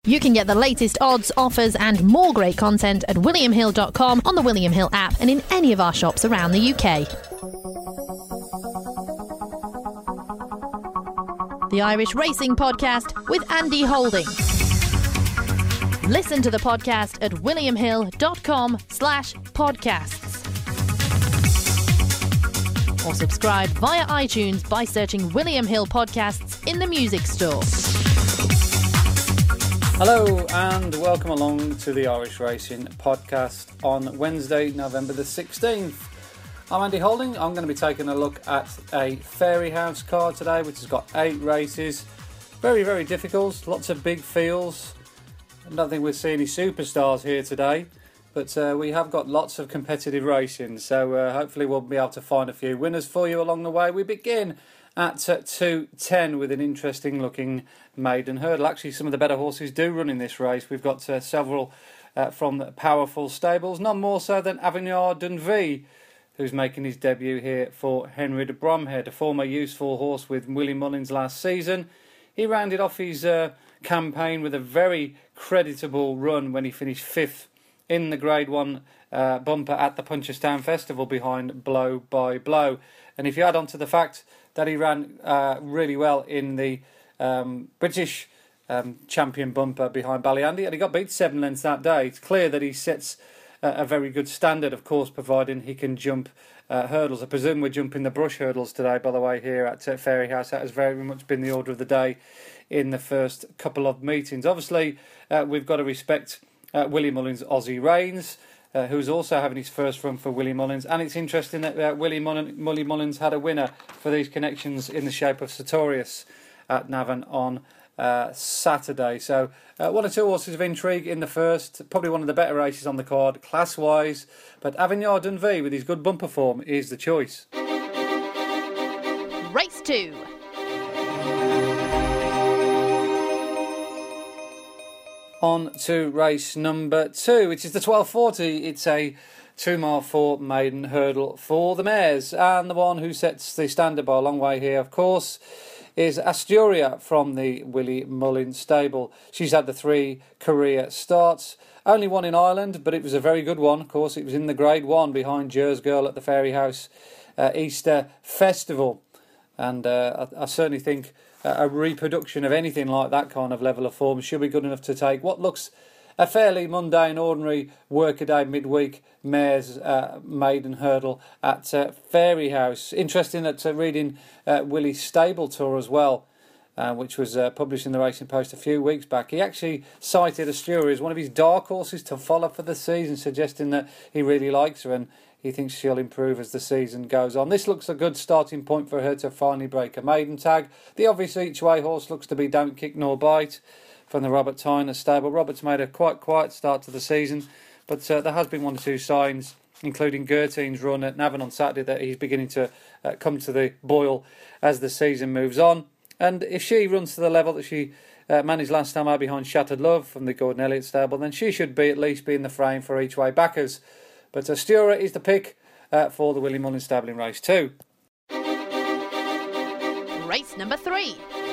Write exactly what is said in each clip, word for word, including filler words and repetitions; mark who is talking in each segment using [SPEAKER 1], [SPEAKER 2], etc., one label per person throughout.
[SPEAKER 1] You can get the latest odds, offers and more great content at william hill dot com, on the William Hill app and in any of our shops around the U K. The Irish Racing Podcast with Andy Holding. Listen to the podcast at william hill dot com slash podcasts. Or subscribe via iTunes by searching William Hill Podcasts in the music store.
[SPEAKER 2] Hello and welcome along to the Irish Racing Podcast on Wednesday, November the sixteenth. I'm Andy Holding. I'm going to be taking a look at a Fairyhouse card today, which has got eight races. Very, very difficult. Lots of big fields. I don't think we'll see any superstars here today, but uh, we have got lots of competitive racing. So uh, hopefully we'll be able to find a few winners for you along the way. We begin at uh, two ten with an interesting looking maiden hurdle. Actually, some of the better horses do run in this race. We've got uh, several uh, from the powerful stables, none more so than Avignard Dunvey, who's making his debut here for Henry de Bromhead, a former useful horse with Willie Mullins last season. He rounded off his uh, campaign with a very creditable run when he finished fifth in the Grade one uh, bumper at the Punchestown Festival behind Blow by Blow. And if you add on to the fact that he ran uh, really well in the um, British um, champion bumper behind Ballyandy, and he got beat seven lengths that day, it's clear that he sets uh, a very good standard, of course, providing he can jump uh, hurdles. I presume we're jumping the brush hurdles today, by the way, here at uh, Fairyhouse. That has very much been the order of the day in the first couple of meetings. Obviously, uh, we've got to respect uh, Willie Mullins' Aussie reigns, Uh, who's also having his first run for Willie Mullins. And it's interesting that uh, Willie, Mullin, Willie Mullins had a winner for these connections in the shape of Sartorius at Navan on uh, Saturday. So uh, one or two horses of intrigue in the first, probably one of the better races on the card, class-wise. But Avignard Dunvey, with his good bumper form, is the choice.
[SPEAKER 1] Race two.
[SPEAKER 2] On to race number two, which is the twelve forty. It's a two mile four maiden hurdle for the mares. And the one who sets the standard by a long way here, of course, is Asturia from the Willie Mullins stable. She's had the three career starts. Only one in Ireland, but it was a very good one. Of course, it was in the Grade one behind Jers Girl at the Fairyhouse uh, Easter Festival. And uh, I, I certainly think a reproduction of anything like that kind of level of form should be good enough to take what looks a fairly mundane, ordinary workaday midweek mares uh, maiden hurdle at uh, Fairyhouse. Interesting that uh, reading uh, Willie's stable tour as well, uh, which was uh, published in the Racing Post a few weeks back. He actually cited Asturia as one of his dark horses to follow for the season, suggesting that he really likes her and he thinks she'll improve as the season goes on. This looks a good starting point for her to finally break a maiden tag. The obvious each-way horse looks to be Don't Kick Nor Bite from the Robert Tyner stable. Robert's made a quite quiet start to the season, but uh, there has been one or two signs, including Gertine's run at Navan on Saturday, that he's beginning to uh, come to the boil as the season moves on. And if she runs to the level that she uh, managed last time out behind Shattered Love from the Gordon Elliott stable, then she should be at least be in the frame for each-way backers. But Asturia is the pick uh, for the Willie Mullins stable in race two.
[SPEAKER 1] Race number three.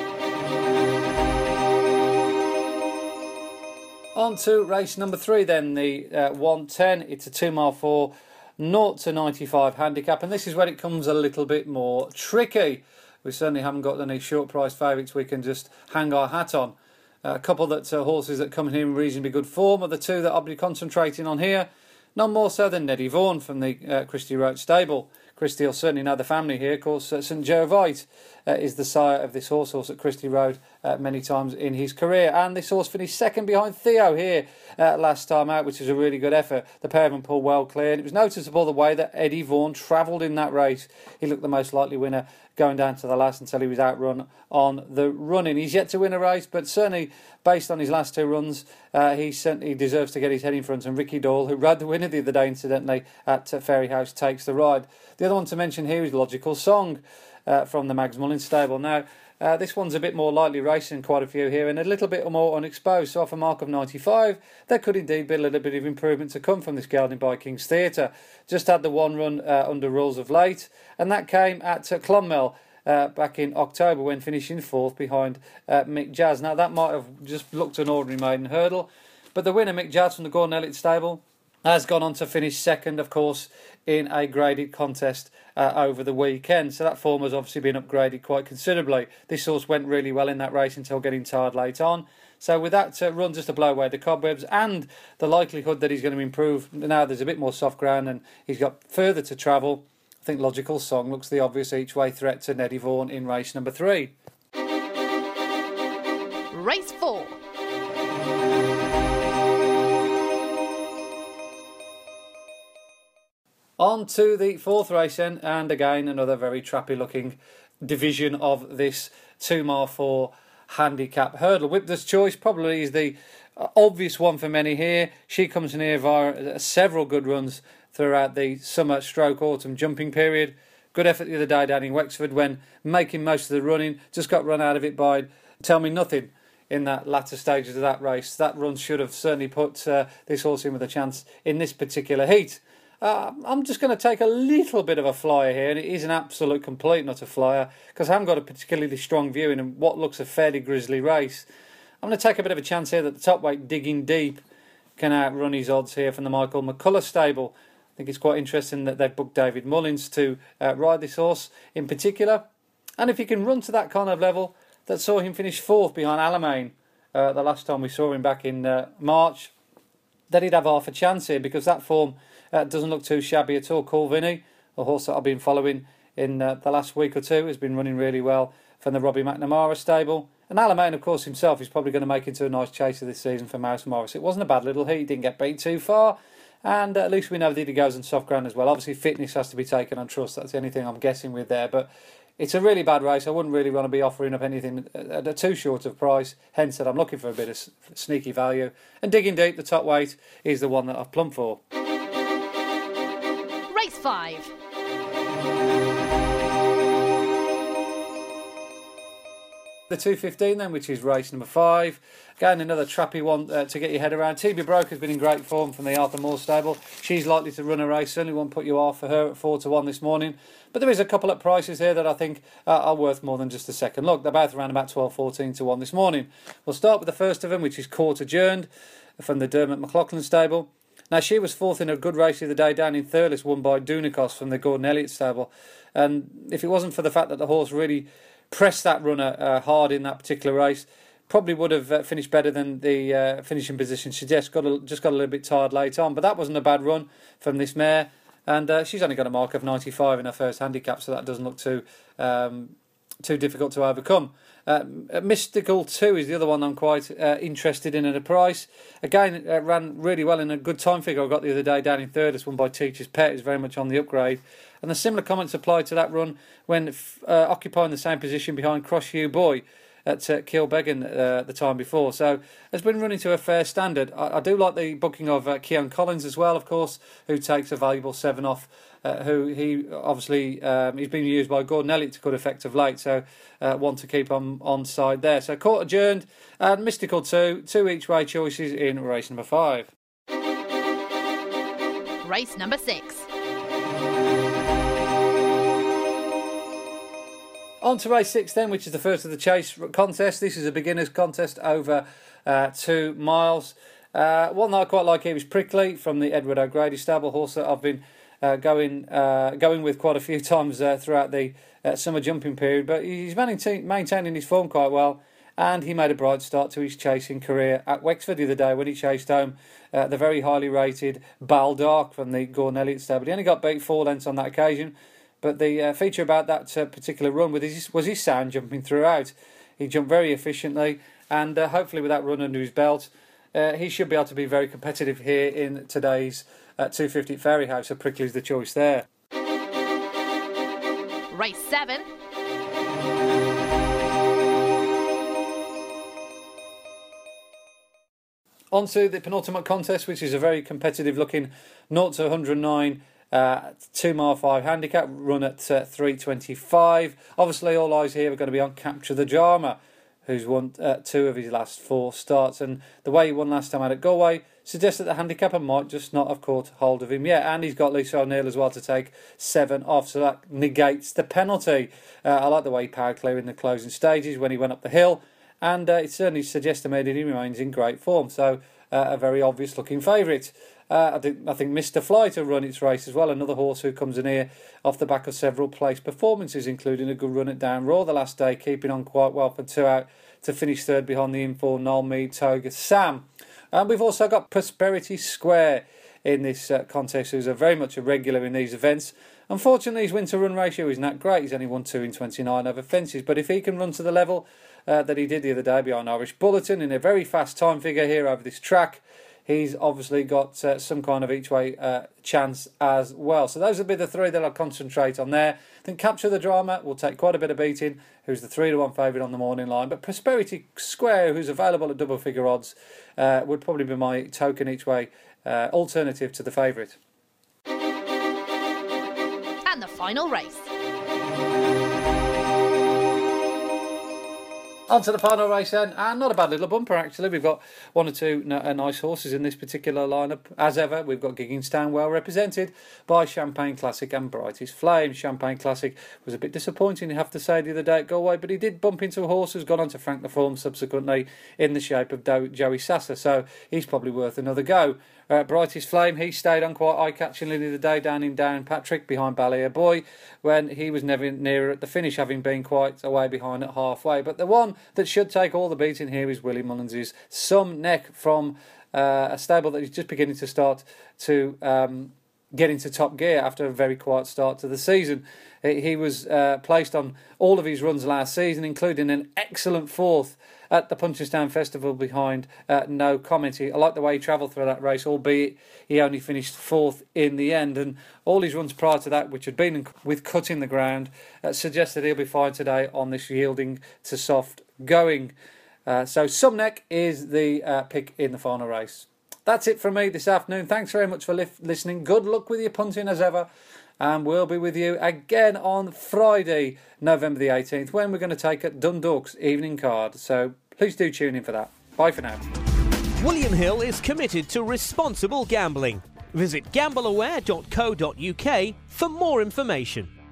[SPEAKER 2] On to race number three then, the uh, one ten. It's a two mile four, zero to ninety-five handicap, and this is where it comes a little bit more tricky. We certainly haven't got any short price favourites we can just hang our hat on. Uh, a couple that uh, horses that come in here in reasonably good form are the two that I'll be concentrating on here. None more so than Neddy Vaughan from the uh, Christie Road stable. Christie will certainly know the family here. Of course, uh, St Gervais uh, is the sire of this horse, horse at Christie Road uh, many times in his career. And this horse finished second behind Theo here uh, last time out, which was a really good effort. The pair of them pulled well clear. And it was noticeable the way that Eddie Vaughan travelled in that race. He looked the most likely winner going down to the last until he was outrun on the running. He's yet to win a race, but certainly based on his last two runs, uh, he certainly deserves to get his head in front. And Ricky Doyle, who rode the winner the other day, incidentally, at uh, Fairyhouse, takes the ride. The other one to mention here is Logical Song uh, from the Mags Mullins stable. Now, uh, this one's a bit more lightly racing, quite a few here, and a little bit more unexposed. So off a mark of ninety-five, there could indeed be a little bit of improvement to come from this gelding by King's Theatre. Just had the one run uh, under rules of late, and that came at uh, Clonmel uh, back in October when finishing fourth behind uh, Mick Jazz. Now, that might have just looked an ordinary maiden hurdle, but the winner, Mick Jazz from the Gordon Elliott stable, has gone on to finish second, of course, in a graded contest uh, over the weekend. So that form has obviously been upgraded quite considerably. This horse went really well in that race until getting tired late on. So with that uh, run just to blow away the cobwebs and the likelihood that he's going to improve, now there's a bit more soft ground and he's got further to travel, I think Logical Song looks the obvious each-way threat to Neddy Vaughan in race number three.
[SPEAKER 1] Race four.
[SPEAKER 2] On to the fourth race then, and again another very trappy looking division of this two mile four handicap hurdle. Whipter's Choice probably is the obvious one for many here. She comes in here via several good runs throughout the summer stroke autumn jumping period. Good effort the other day down in Wexford when making most of the running, just got run out of it by Tell Me Nothing in that latter stages of that race. That run should have certainly put uh, this horse in with a chance in this particular heat. Uh, I'm just going to take a little bit of a flyer here, and it is an absolute complete not a flyer, because I haven't got a particularly strong view in what looks a fairly grisly race. I'm going to take a bit of a chance here that the top weight Digging Deep can outrun his odds here from the Michael McCullough stable. I think it's quite interesting that they've booked David Mullins to uh, ride this horse in particular. And if he can run to that kind of level that saw him finish fourth behind Alamein uh, the last time we saw him back in uh, March, then he'd have half a chance here, because that form Uh, doesn't look too shabby at all. Cool Vinny, a horse that I've been following in uh, the last week or two, has been running really well from the Robbie McNamara stable. And Alamein, of course, himself is probably going to make into a nice chaser this season for Mouse Morris. It wasn't a bad little heat, he didn't get beat too far, and uh, at least we know that he goes on soft ground as well. Obviously, fitness has to be taken on trust. That's the only thing I'm guessing with there. But it's a really bad race. I wouldn't really want to be offering up anything at a too short of price. Hence, that I'm looking for a bit of sneaky value. And Digging Deep, the top weight, is the one that I've plumbed for.
[SPEAKER 1] Race five.
[SPEAKER 2] The two fifteen then, which is race number five. Again, another trappy one uh, to get your head around. T B Broke has been in great form from the Arthur Moore stable. She's likely to run a race. Certainly won't put you off for her at four to one this morning. But there is a couple of prices here that I think uh, are worth more than just a second look. They're both around about twelve, fourteen to one this morning. We'll start with the first of them, which is Court Adjourned from the Dermot McLaughlin stable. Now, she was fourth in a good race the other day down in Thurles, won by Dunikos from the Gordon Elliott stable. And if it wasn't for the fact that the horse really pressed that runner uh, hard in that particular race, probably would have uh, finished better than the uh, finishing position suggests. Got a, just got a little bit tired late on, but that wasn't a bad run from this mare. And uh, she's only got a mark of ninety-five in her first handicap, so that doesn't look too um, too difficult to overcome. Uh, Mystical two is the other one I'm quite uh, interested in at a price. Again, uh, ran really well in a good time figure I got the other day down in third. It's won by Teacher's Pet. It's very much on the upgrade. And the similar comments apply to that run when uh, occupying the same position behind Cross Hugh Boy at uh, Kilbeggan uh, the time before. So has been running to a fair standard. I, I do like the booking of uh, Keon Collins as well, of course, who takes a valuable seven off. Uh, who he obviously um, he's been used by Gordon Elliott to good effect of late, so uh, want to keep on on side there. So Court Adjourned and Mystical two, two each way choices in race number five.
[SPEAKER 1] Race number six.
[SPEAKER 2] On to race six then, which is the first of the chase contest. This is a beginner's contest over uh, two miles. Uh, one that I quite like here is Prickly from the Edward O'Grady stable, horse that I've been Uh, going uh, going with quite a few times uh, throughout the uh, summer jumping period, but he's maintain, maintaining his form quite well, and he made a bright start to his chasing career at Wexford the other day when he chased home uh, the very highly rated Baldark from the Gordon Elliott stable. He only got beat four lengths on that occasion, but the uh, feature about that uh, particular run was his, was his sound jumping throughout. He jumped very efficiently, and uh, hopefully with that run under his belt, uh, he should be able to be very competitive here in today's at two fifty at Fairyhouse, so Prickly's the choice there.
[SPEAKER 1] Race seven.
[SPEAKER 2] On to the penultimate contest, which is a very competitive looking zero to one hundred nine uh, two mile five handicap, run at uh, three twenty-five. Obviously all eyes here are going to be on Capture the Drama, who's won uh, two of his last four starts. And the way he won last time out at Galway suggests that the handicapper might just not have caught hold of him yet. And he's got Lisa O'Neill as well to take seven off, so that negates the penalty. Uh, I like the way he powered clear in the closing stages when he went up the hill, and uh, it certainly suggests to me that he remains in great form. So uh, a very obvious looking favourite. Uh, I think I think Mister Fly to run its race as well. Another horse who comes in here off the back of several place performances, including a good run at Down Raw the last day, keeping on quite well for two out to finish third behind the Inform Noel Mead Toga Sam. And we've also got Prosperity Square in this uh, contest, who's a very much a regular in these events. Unfortunately, his win to run ratio isn't that great. He's only won two in twenty-nine over fences, but if he can run to the level uh, that he did the other day behind Irish Bulletin in a very fast time figure here over this track, he's obviously got uh, some kind of each way uh, chance as well. So those will be the three that I'll concentrate on there. I think Capture the Drama will take quite a bit of beating, who's the three to one favourite on the morning line. But Prosperity Square, who's available at double figure odds, uh, would probably be my token each way uh, alternative to the favourite.
[SPEAKER 1] And the final race.
[SPEAKER 2] On to the final race then, and not a bad little bumper actually. We've got one or two n- nice horses in this particular lineup. As ever, we've got Gigginstown well represented by Champagne Classic and Brightest Flame. Champagne Classic was a bit disappointing, you have to say, the other day at Galway, but he did bump into a horse who's gone on to frank the form subsequently in the shape of Do- Joey Sasser, so he's probably worth another go. Uh, Brightest Flame, he stayed on quite eye-catchingly the other day down in Downpatrick behind Ballier Boy when he was never nearer at the finish, having been quite away behind at halfway. But the one that should take all the beating here is Willie Mullins' Some Neck from uh, a stable that is just beginning to start to um, get into top gear after a very quiet start to the season. He, he was uh, placed on all of his runs last season, including an excellent fourth at the Punchestown Festival behind uh, No Comment. I like the way he travelled through that race, albeit he only finished fourth in the end. And all his runs prior to that, which had been with cut in the ground, uh, suggest that he'll be fine today on this yielding to soft going. Uh, so Some Neck is the uh, pick in the final race. That's it from me this afternoon. Thanks very much for li- listening. Good luck with your punting as ever. And we'll be with you again on Friday, November the eighteenth, when we're going to take a Dundalk's evening card. So please do tune in for that. Bye for now.
[SPEAKER 3] William Hill is committed to responsible gambling. Visit gamble aware dot co dot uk for more information.